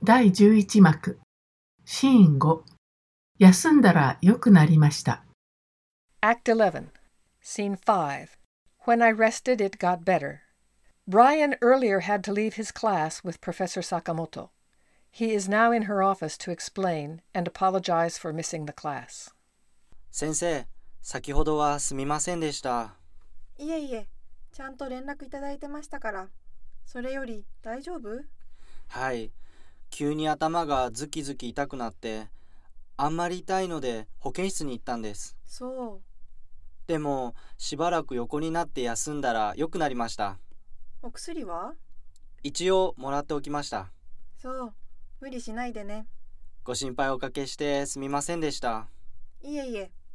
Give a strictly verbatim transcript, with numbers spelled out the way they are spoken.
だいじゅういち幕シーンご休んだら良くなりました。 Act eleven, Scene five. When I rested, it got better. Brian earlier had to leave his class with Professor Sakamoto. He is now in her office to explain and apologize for missing the class. 先生、先ほどはすみませんでした。 いえいえ、ちゃんと連絡いただいてましたから。それより大丈夫？ はい、急に頭がズキズキ痛くなって、あんまり痛いので保健室に行ったんです。 そう。 でも、しばらく横になって休んだら良くなりました。 お薬は？ 一応もらっておきました。 そう、無理しないでね。 ご心配おかけしてすみませんでした。 いえいえ。